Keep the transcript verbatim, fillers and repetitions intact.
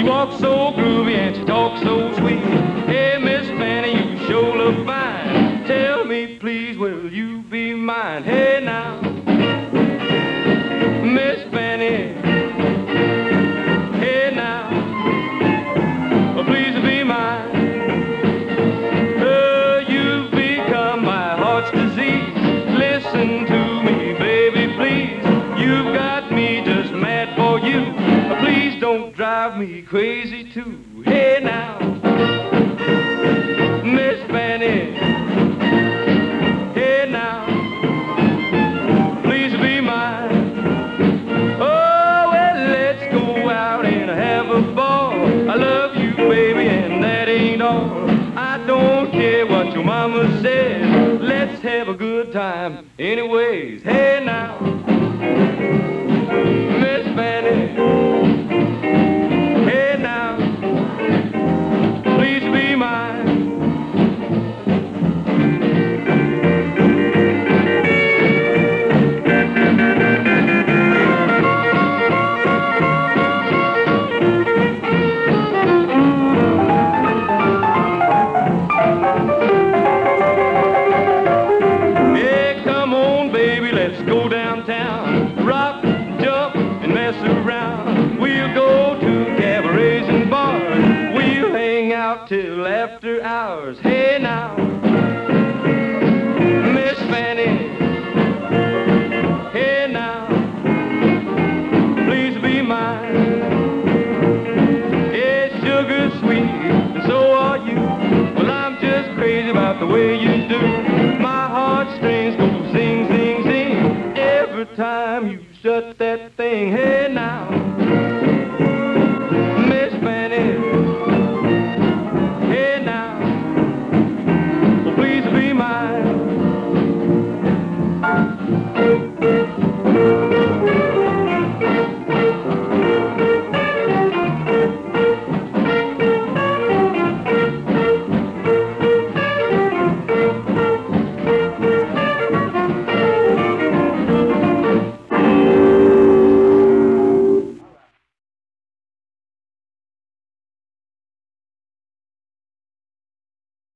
She walks so groovy and she talks so sweet. Hey, Miss Fanny, you sure look fine. Tell me, please, will you be mine? Hey, now, Miss Fanny. Hey, now, oh, please be mine. Oh, you've become my heart's disease. Listen to me, baby, please. You've got me just mad for you. Please don't drive me crazy too. Hey now, Miss Fanny. Hey now, please be mine. Oh, well, let's go out and have a ball. I love you, baby, and that ain't all. I don't care what your mama says. Let's have a good time anyways. Hey now, Miss Fanny. Hey now, please be mine. Yeah, come on, baby, let's go downtown. Rock, jump, and mess around. We'll go to cabarets and bars. We'll hang out till after hours. Hey now, Miss Fanny. Hey now, please be mine. Yeah, sugar sweet, and so are you. Well, I'm just crazy about the way you do. My heartstrings go zing, zing, zing every time you shut that thing. Hey now.